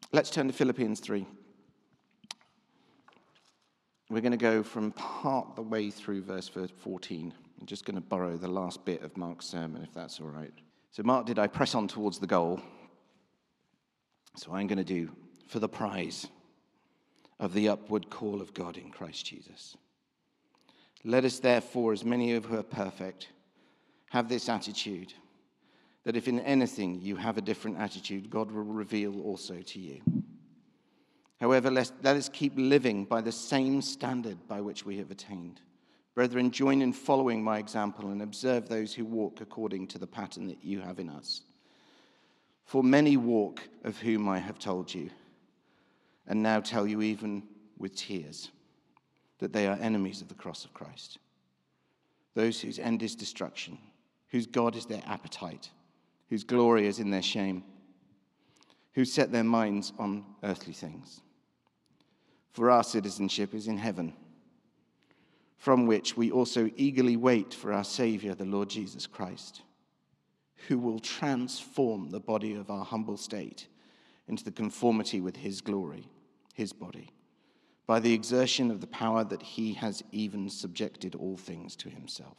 Let's turn to Philippians 3. We're going to go from part the way through verse 14. I'm just going to borrow the last bit of Mark's sermon, if that's all right. So Mark did, I press on towards the goal. So I'm going to do, for the prize of the upward call of God in Christ Jesus. Let us therefore, as many of who are perfect, have this attitude, that if in anything you have a different attitude, God will reveal also to you. However, let us keep living by the same standard by which we have attained. Brethren, join in following my example and observe those who walk according to the pattern that you have in us. For many walk, of whom I have told you, and now tell you even with tears, that they are enemies of the cross of Christ. Those whose end is destruction, whose God is their appetite, whose glory is in their shame, who set their minds on earthly things. For our citizenship is in heaven, from which we also eagerly wait for our Savior, the Lord Jesus Christ, who will transform the body of our humble state into the conformity with his glory, his body, by the exertion of the power that he has even subjected all things to himself.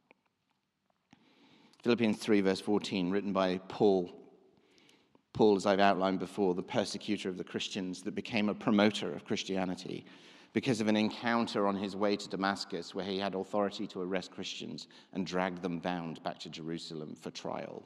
Philippians 3, verse 14, written by Paul. Paul, as I've outlined before, the persecutor of the Christians that became a promoter of Christianity because of an encounter on his way to Damascus where he had authority to arrest Christians and drag them bound back to Jerusalem for trial.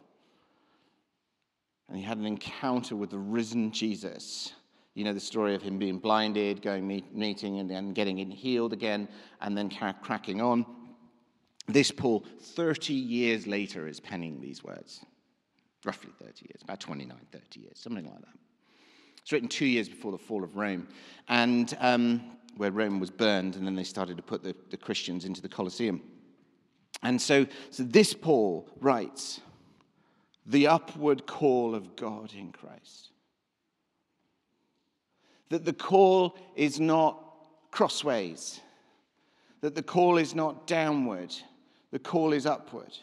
And he had an encounter with the risen Jesus. You know the story of him being blinded, going meeting, and then getting healed again, and then cracking on. This Paul, 30 years later, is penning these words. Roughly 30 years, about 29, 30 years, something like that. It's written 2 years before the fall of Rome, and where Rome was burned, and then they started to put the Christians into the Colosseum. And so this Paul writes, the upward call of God in Christ. That the call is not crossways. That the call is not downward. The call is upward.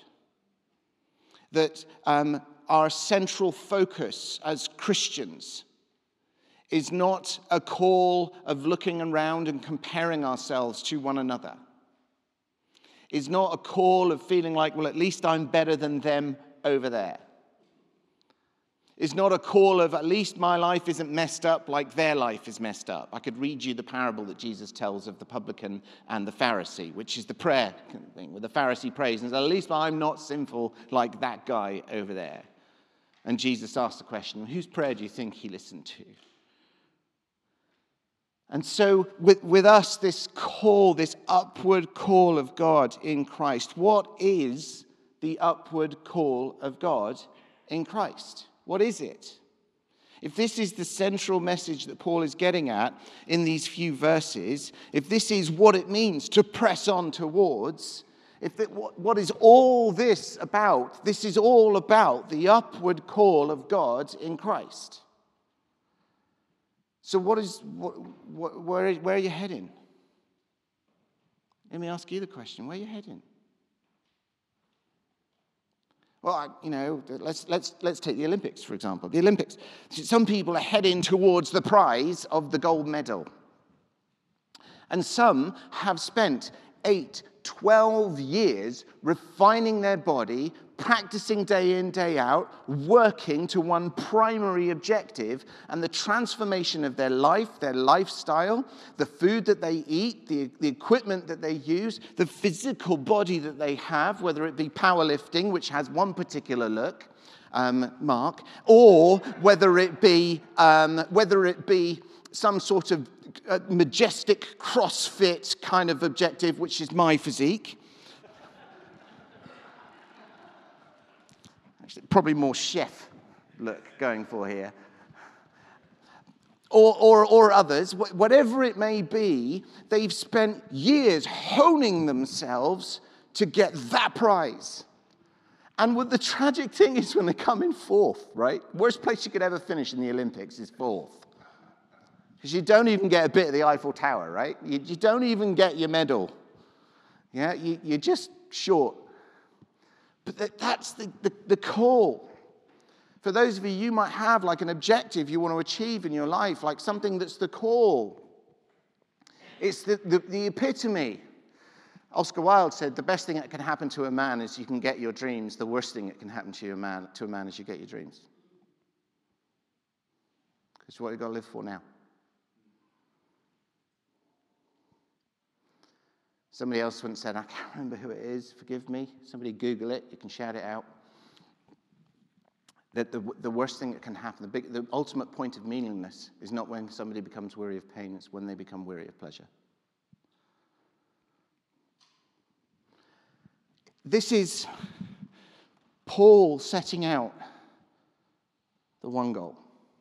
That our central focus as Christians is not a call of looking around and comparing ourselves to one another. Is not a call of feeling like, well, at least I'm better than them over there. Is not a call of, at least my life isn't messed up like their life is messed up. I could read you the parable that Jesus tells of the publican and the Pharisee, which is the prayer thing, where the Pharisee prays and says, at least I'm not sinful like that guy over there. And Jesus asks the question, whose prayer do you think he listened to? And so with us, this call, this upward call of God in Christ, what is the upward call of God in Christ? What is it? If this is the central message that Paul is getting at in these few verses, if this is what it means to press on towards, what is all this about? This is all about the upward call of God in Christ. So where are you heading? Let me ask you the question, where are you heading? Well, let's take the Olympics, for example. The Olympics. Some people are heading towards the prize of the gold medal. And some have spent 8, 12 years refining their body, practicing day in, day out, working to one primary objective, and the transformation of their life, their lifestyle, the food that they eat, the equipment that they use, the physical body that they have, whether it be powerlifting, which has one particular look, Mark, or whether it be some sort of majestic CrossFit kind of objective, which is my physique. Actually, probably more chef look going for here. Or others, whatever it may be, they've spent years honing themselves to get that prize. And what the tragic thing is when they come in fourth, right? Worst place you could ever finish in the Olympics is fourth. Because you don't even get a bit of the Eiffel Tower, right? You don't even get your medal. Yeah, you're just short. But that's the call. For those of you, you might have like an objective you want to achieve in your life, like something that's the call. It's the epitome. Oscar Wilde said, the best thing that can happen to a man is you can get your dreams. The worst thing that can happen to a man is you get your dreams. It's what you've got to live for now. Somebody else once said, I can't remember who it is, forgive me. Somebody Google it, you can shout it out. That the worst thing that can happen, the ultimate point of meaninglessness is not when somebody becomes weary of pain, it's when they become weary of pleasure. This is Paul setting out the one goal.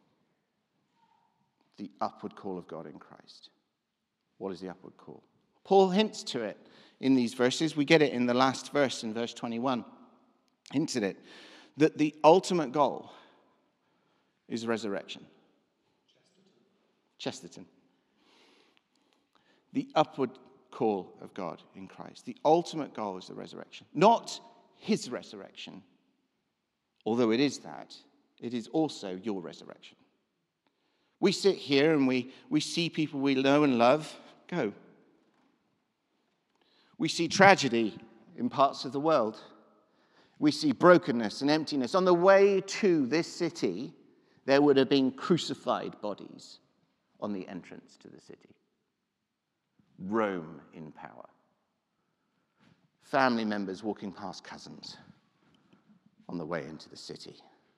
The upward call of God in Christ. What is the upward call? Paul hints to it in these verses. We get it in the last verse, in verse 21. Hints at it. That the ultimate goal is resurrection. Chesterton. The upward call of God in Christ. The ultimate goal is the resurrection. Not his resurrection. Although it is that, it is also your resurrection. We sit here and we see people we know and love go. We see tragedy in parts of the world. We see brokenness and emptiness. On the way to this city, there would have been crucified bodies on the entrance to the city. Rome in power. Family members walking past cousins on the way into the city.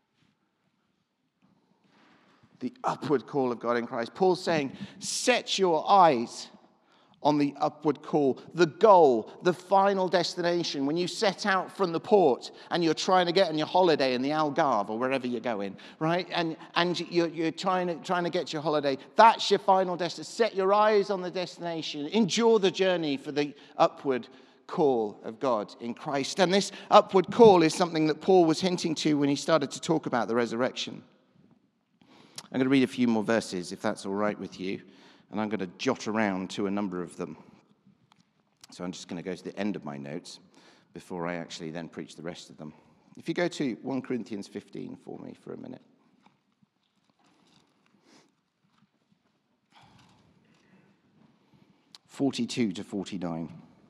The upward call of God in Christ. Paul's saying, set your eyes on the upward call, the goal, the final destination. When you set out from the port and you're trying to get on your holiday in the Algarve or wherever you're going, right? And you're trying to get your holiday. That's your final destination. Set your eyes on the destination. Endure the journey for the upward call of God in Christ. And this upward call is something that Paul was hinting to when he started to talk about the resurrection. I'm going to read a few more verses, if that's all right with you. And I'm going to jot around to a number of them. So I'm just going to go to the end of my notes before I actually then preach the rest of them. If you go to 1 Corinthians 15 for me for a minute. (42-49).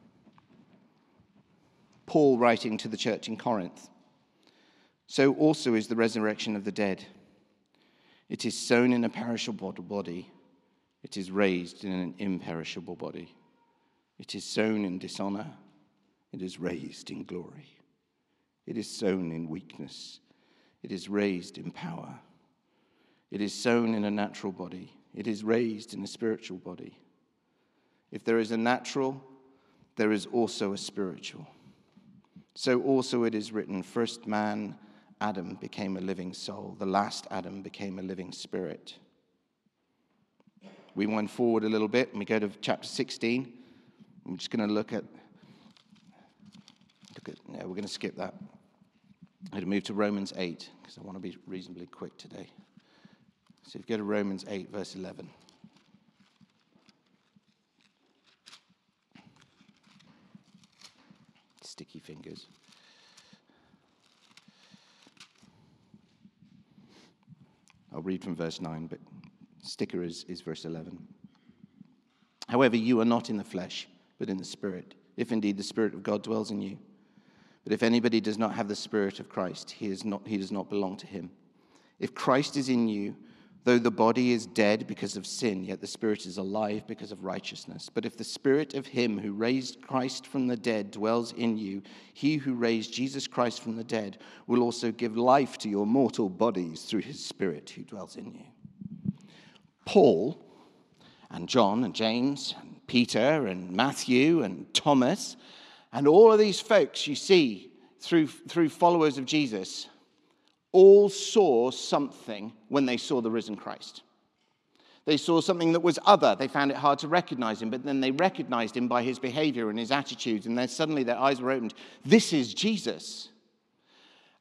Paul writing to the church in Corinth. So also is the resurrection of the dead. It is sown in a perishable body. It is raised in an imperishable body. It is sown in dishonor. It is raised in glory. It is sown in weakness. It is raised in power. It is sown in a natural body. It is raised in a spiritual body. If there is a natural, there is also a spiritual. So also it is written, first man, Adam, became a living soul. The last Adam became a living spirit. We went forward a little bit and we go to chapter 16. I'm just going to look at we're going to skip that. I'm going to move to Romans 8 because I want to be reasonably quick today. So if you go to Romans 8, verse 11. Sticky fingers. I'll read from verse 9, but sticker is verse 11. However, you are not in the flesh, but in the Spirit, if indeed the Spirit of God dwells in you. But if anybody does not have the Spirit of Christ, he does not belong to him. If Christ is in you, though the body is dead because of sin, yet the Spirit is alive because of righteousness. But if the Spirit of him who raised Christ from the dead dwells in you, he who raised Jesus Christ from the dead will also give life to your mortal bodies through his Spirit who dwells in you. Paul and John and James and Peter and Matthew and Thomas and all of these folks you see through followers of Jesus all saw something when they saw the risen Christ. They saw something that was other. They found it hard to recognize him, but then they recognized him by his behavior and his attitudes, and then suddenly their eyes were opened. This is Jesus.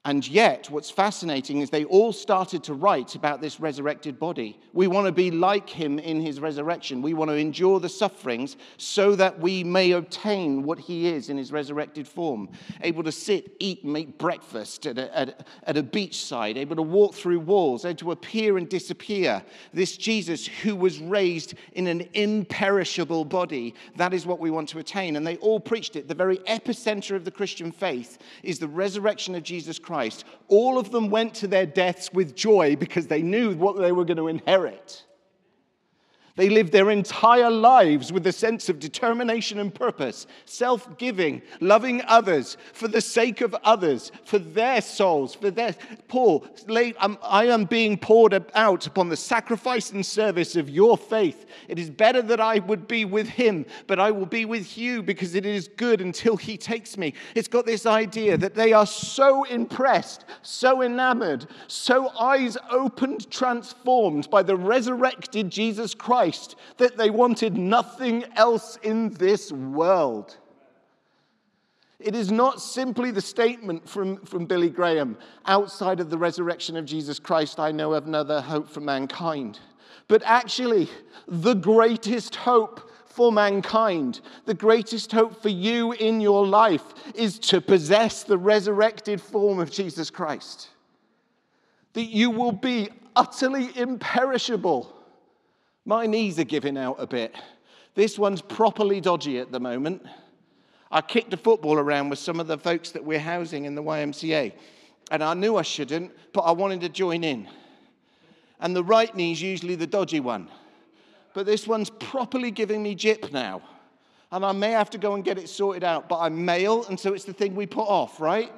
And yet, what's fascinating is they all started to write about this resurrected body. We want to be like him in his resurrection. We want to endure the sufferings so that we may obtain what he is in his resurrected form. Able to sit, eat, and make breakfast at a beachside. Able to walk through walls. Able to appear and disappear. This Jesus who was raised in an imperishable body. That is what we want to attain. And they all preached it. The very epicenter of the Christian faith is the resurrection of Jesus Christ. All of them went to their deaths with joy because they knew what they were going to inherit. They lived their entire lives with a sense of determination and purpose, self-giving, loving others for the sake of others, for their souls, for their... Paul, I am being poured out upon the sacrifice and service of your faith. It is better that I would be with him, but I will be with you because it is good until he takes me. It's got this idea that they are so impressed, so enamored, so eyes opened, transformed by the resurrected Jesus Christ, that they wanted nothing else in this world. It is not simply the statement from Billy Graham, outside of the resurrection of Jesus Christ, I know of another hope for mankind. But actually, the greatest hope for mankind, the greatest hope for you in your life is to possess the resurrected form of Jesus Christ. That you will be utterly imperishable. My knees are giving out a bit. This one's properly dodgy at the moment. I kicked a football around with some of the folks that we're housing in the YMCA. And I knew I shouldn't, but I wanted to join in. And the right knee's usually the dodgy one. But this one's properly giving me jip now. And I may have to go and get it sorted out. But I'm male, and so it's the thing we put off, right?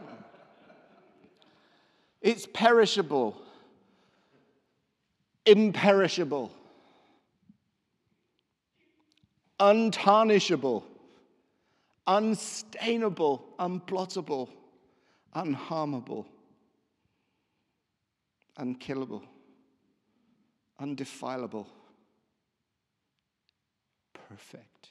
It's perishable. Imperishable. Untarnishable, unstainable, unblottable, unharmable, unkillable, undefilable, perfect.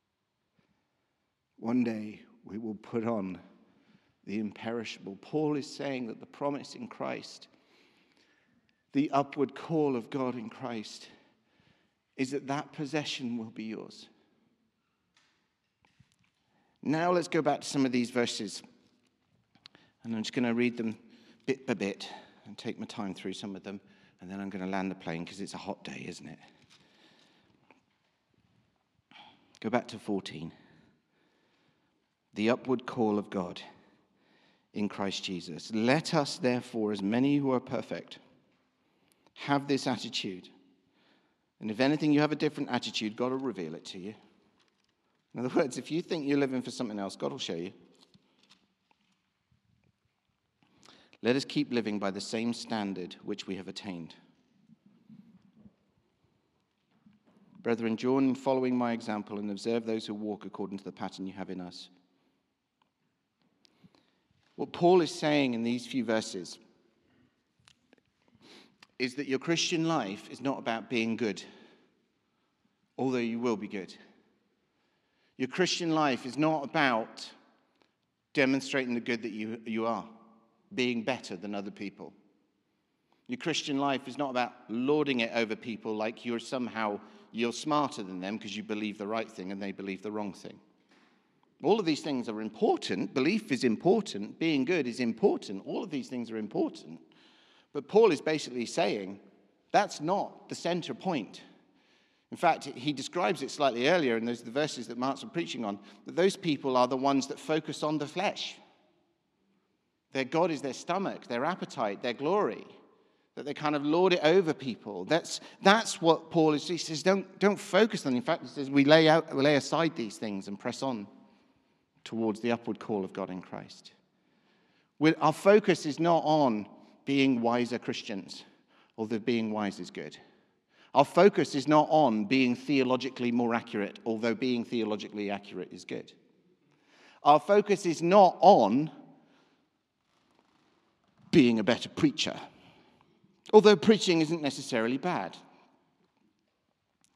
One day we will put on the imperishable. Paul is saying that the promise in Christ, the upward call of God in Christ, is that possession will be yours. Now let's go back to some of these verses. And I'm just going to read them bit by bit and take my time through some of them. And then I'm going to land the plane because it's a hot day, isn't it? Go back to 14. The upward call of God in Christ Jesus. Let us therefore, as many who are perfect, have this attitude. And if anything, you have a different attitude, God will reveal it to you. In other words, if you think you're living for something else, God will show you. Let us keep living by the same standard which we have attained. Brethren, join in following my example and observe those who walk according to the pattern you have in us. What Paul is saying in these few verses is that your Christian life is not about being good, although you will be good. Your Christian life is not about demonstrating the good that you are, being better than other people. Your Christian life is not about lording it over people like you're smarter than them because you believe the right thing and they believe the wrong thing. All of these things are important. Belief is important. Being good is important. All of these things are important. But Paul is basically saying that's not the center point. In fact, he describes it slightly earlier in the verses that Mark's been preaching on, that those people are the ones that focus on the flesh. Their God is their stomach, their appetite, their glory, that they kind of lord it over people. That's what Paul is. He says, don't focus on. In fact, he says we lay aside these things and press on towards the upward call of God in Christ. Our focus is not on being wiser Christians, although being wise is good. Our focus is not on being theologically more accurate, although being theologically accurate is good. Our focus is not on being a better preacher, although preaching isn't necessarily bad.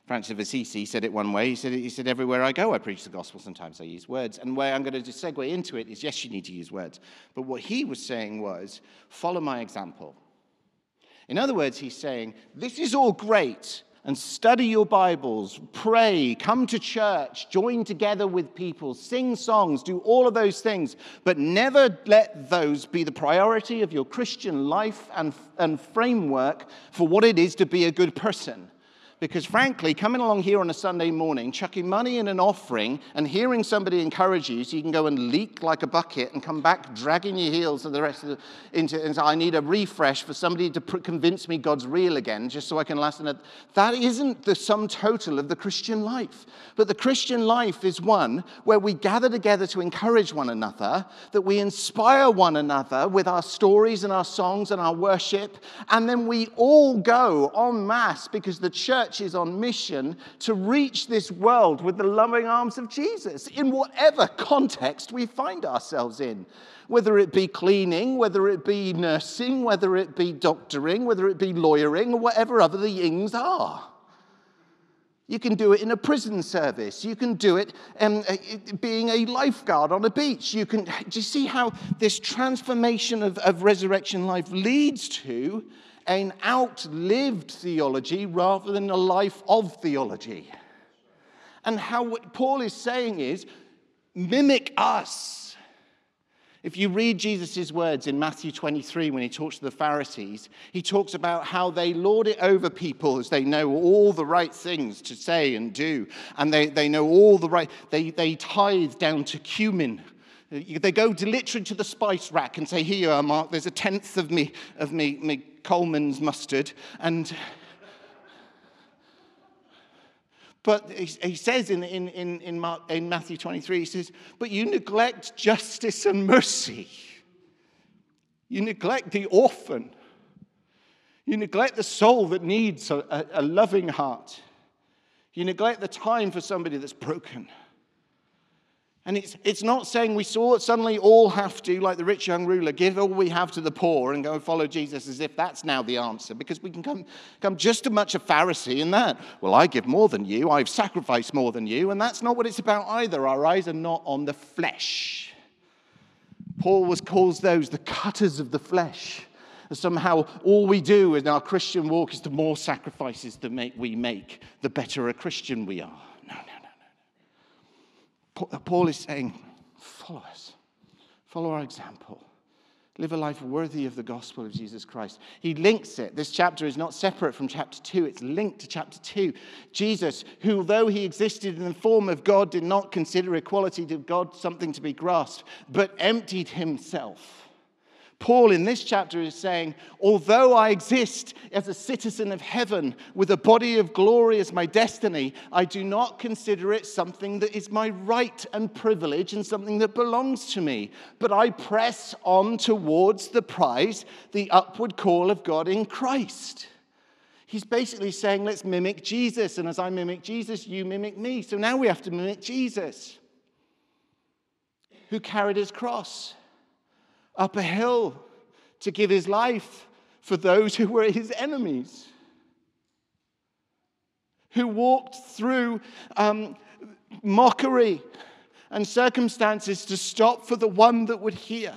Francis of Assisi said it one way. He said, everywhere I go, I preach the gospel. Sometimes I use words. And where I'm going to just segue into it is, yes, you need to use words. But what he was saying was, follow my example. In other words, he's saying, this is all great. And study your Bibles, pray, come to church, join together with people, sing songs, do all of those things. But never let those be the priority of your Christian life and framework for what it is to be a good person. Because frankly, coming along here on a Sunday morning, chucking money in an offering and hearing somebody encourage you so you can go and leak like a bucket and come back dragging your heels and the rest of and say, I need a refresh for somebody to convince me God's real again just so I can last another. That isn't the sum total of the Christian life. But the Christian life is one where we gather together to encourage one another, that we inspire one another with our stories and our songs and our worship, and then we all go en masse because the church is on mission to reach this world with the loving arms of Jesus in whatever context we find ourselves in. Whether it be cleaning, whether it be nursing, whether it be doctoring, whether it be lawyering, or whatever other the yings are. You can do it in a prison service. You can do it being a lifeguard on a beach. Do you see how this transformation of resurrection life leads to an outlived theology rather than a life of theology? And how what Paul is saying is, mimic us. If you read Jesus' words in Matthew 23 when he talks to the Pharisees, he talks about how they lord it over people as they know all the right things to say and do. And they know all the right, they tithe down to cumin. They go literally to the spice rack and say, here you are, Mark, there's a tenth of me Coleman's mustard. But he says in Matthew 23, he says, but you neglect justice and mercy. You neglect the orphan. You neglect the soul that needs a loving heart. You neglect the time for somebody that's broken. And it's not saying we suddenly all have to, like the rich young ruler, give all we have to the poor and go and follow Jesus as if that's now the answer. Because we can come just as much a Pharisee in that. Well, I give more than you. I've sacrificed more than you. And that's not what it's about either. Our eyes are not on the flesh. Paul calls those the cutters of the flesh. Somehow all we do in our Christian walk is the more sacrifices we make, the better a Christian we are. No. Paul is saying, follow us. Follow our example. Live a life worthy of the gospel of Jesus Christ. He links it. This chapter is not separate from chapter 2. It's linked to chapter 2. Jesus, who though he existed in the form of God, did not consider equality with God something to be grasped, but emptied himself. Paul in this chapter is saying, although I exist as a citizen of heaven with a body of glory as my destiny, I do not consider it something that is my right and privilege and something that belongs to me. But I press on towards the prize, the upward call of God in Christ. He's basically saying, let's mimic Jesus. And as I mimic Jesus, you mimic me. So now we have to mimic Jesus, who carried his cross up a hill to give his life for those who were his enemies, who walked through mockery and circumstances to stop for the one that would hear,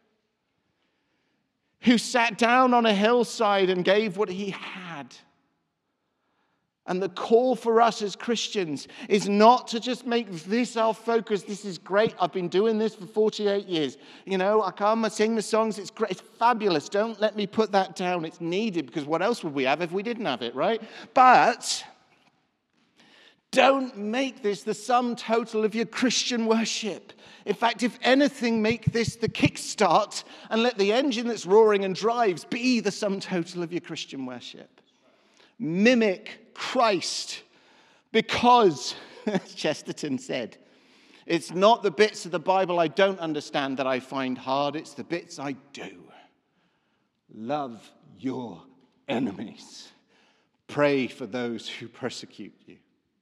who sat down on a hillside and gave what he had. And the call for us as Christians is not to just make this our focus. This is great. I've been doing this for 48 years. I come, I sing the songs. It's great. It's fabulous. Don't let me put that down. It's needed because what else would we have if we didn't have it, right? But don't make this the sum total of your Christian worship. In fact, if anything, make this the kickstart and let the engine that's roaring and drives be the sum total of your Christian worship. Mimic Christ, because, as Chesterton said, it's not the bits of the Bible I don't understand that I find hard, it's the bits I do. Love your enemies. Pray for those who persecute you.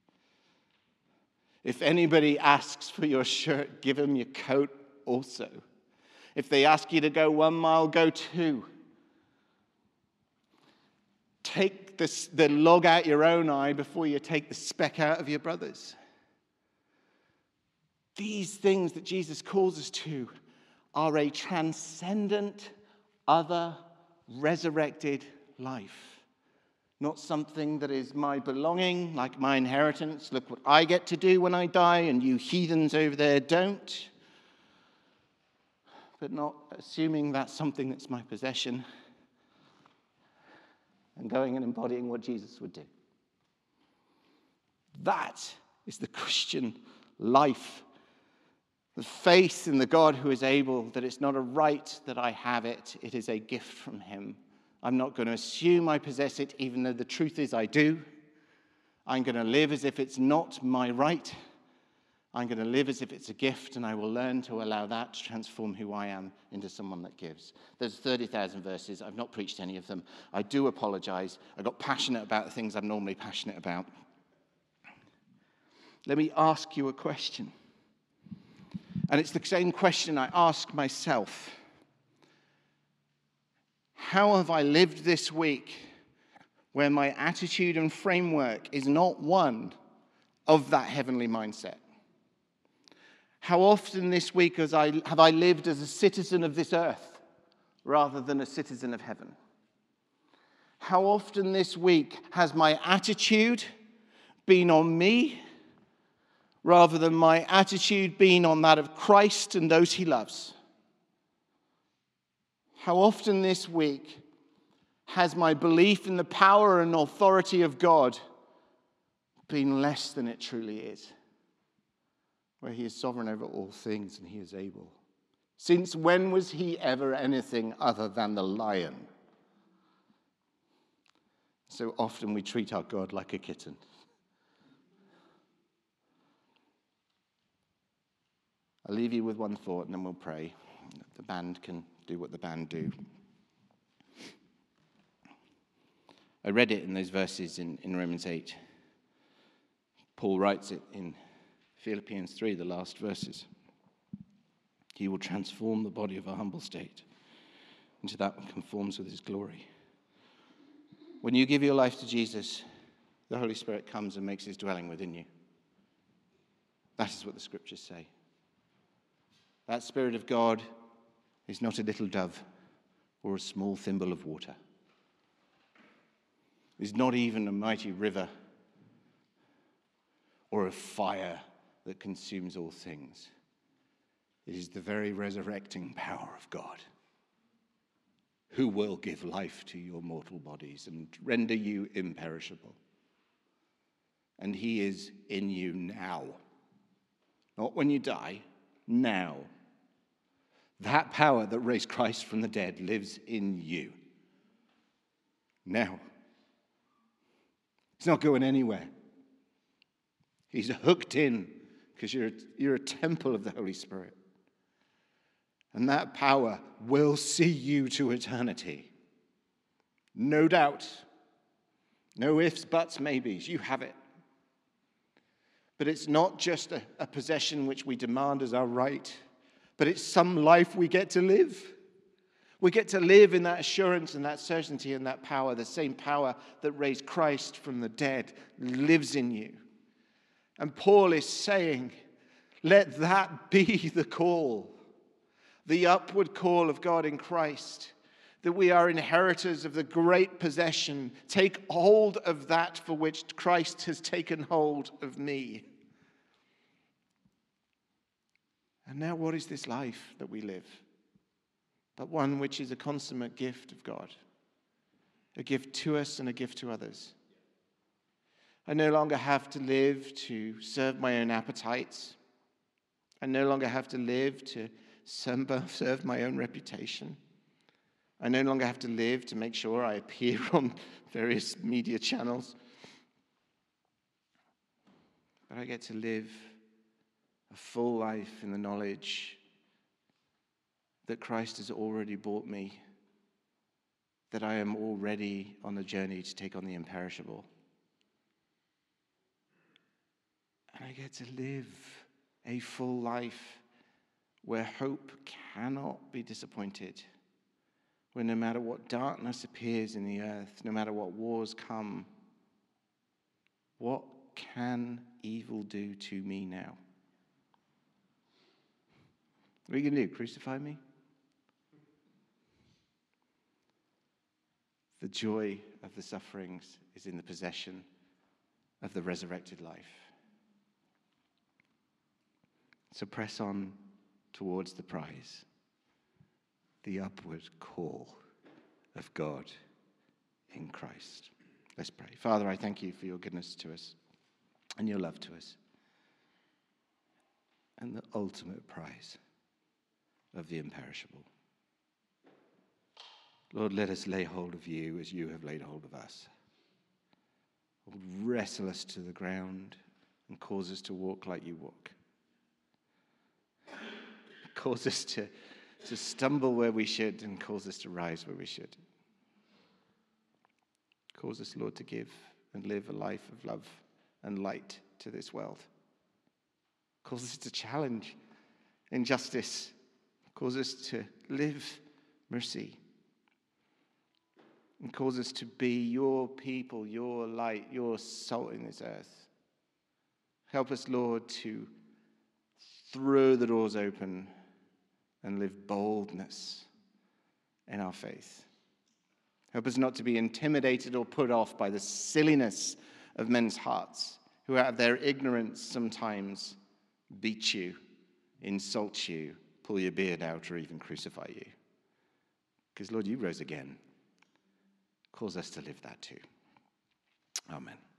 If anybody asks for your shirt, give them your coat also. If they ask you to go 1 mile, go 2. Take the log out your own eye before you take the speck out of your brother's. These things that Jesus calls us to are a transcendent, other, resurrected life. Not something that is my belonging, like my inheritance. Look what I get to do when I die, and you heathens over there don't. But not assuming that's something that's my possession, and going and embodying what Jesus would do. That is the Christian life. The faith in the God who is able, that it's not a right that I have it, it is a gift from him. I'm not going to assume I possess it, even though the truth is I do. I'm going to live as if it's not my right. I'm going to live as if it's a gift, and I will learn to allow that to transform who I am into someone that gives. There's 30,000 verses. I've not preached any of them. I do apologize. I got passionate about the things I'm normally passionate about. Let me ask you a question. And it's the same question I ask myself. How have I lived this week where my attitude and framework is not one of that heavenly mindset? How often this week have I lived as a citizen of this earth rather than a citizen of heaven? How often this week has my attitude been on me rather than my attitude been on that of Christ and those he loves? How often this week has my belief in the power and authority of God been less than it truly is? Where he is sovereign over all things and he is able. Since when was he ever anything other than the lion? So often we treat our God like a kitten. I'll leave you with one thought and then we'll pray. The band can do what the band do. I read it in those verses in Romans 8. Paul writes it in Philippians 3, the last verses. He will transform the body of our humble state into that which conforms with his glory. When you give your life to Jesus, the Holy Spirit comes and makes his dwelling within you. That is what the scriptures say. That Spirit of God is not a little dove or a small thimble of water. It is not even a mighty river or a fire that consumes all things. It is the very resurrecting power of God who will give life to your mortal bodies and render you imperishable. And he is in you now. Not when you die, now. That power that raised Christ from the dead lives in you. Now. It's not going anywhere. He's hooked in because you're a temple of the Holy Spirit. And that power will see you to eternity. No doubt. No ifs, buts, maybes. You have it. But it's not just a possession which we demand as our right, but it's some life we get to live. We get to live in that assurance and that certainty and that power. The same power that raised Christ from the dead lives in you. And Paul is saying, let that be the call, the upward call of God in Christ, that we are inheritors of the great possession. Take hold of that for which Christ has taken hold of me. And now what is this life that we live? But one which is a consummate gift of God, a gift to us and a gift to others. I no longer have to live to serve my own appetites. I no longer have to live to serve my own reputation. I no longer have to live to make sure I appear on various media channels. But I get to live a full life in the knowledge that Christ has already bought me, that I am already on the journey to take on the imperishable. And I get to live a full life where hope cannot be disappointed, When no matter what darkness appears in the earth, no matter what wars come, what can evil do to me now? What are you going to do? Crucify me? The joy of the sufferings is in the possession of the resurrected life. So press on towards the prize, the upward call of God in Christ. Let's pray. Father, I thank you for your goodness to us and your love to us and the ultimate prize of the imperishable. Lord, let us lay hold of you as you have laid hold of us. Lord, wrestle us to the ground and cause us to walk like you walk. Cause us to stumble where we should and cause us to rise where we should. Cause us, Lord, to give and live a life of love and light to this world. Cause us to challenge injustice. Cause us to live mercy. And cause us to be your people, your light, your salt in this earth. Help us, Lord, to throw the doors open and live boldness in our faith. Help us not to be intimidated or put off by the silliness of men's hearts, who out of their ignorance sometimes beat you, insult you, pull your beard out, or even crucify you. Because, Lord, you rose again. Cause us to live that too. Amen.